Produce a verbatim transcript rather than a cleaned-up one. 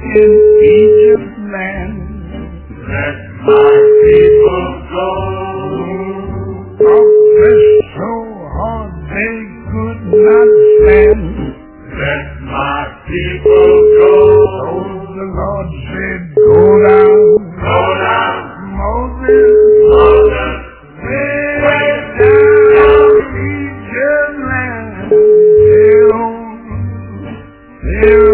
in Egypt land. Let my people go. Oppressed so hard they could not stand. Let my people go. So the Lord said, go down. Go down. Moses, Moses, way down Egypt land. Pharaoh, Pharaoh.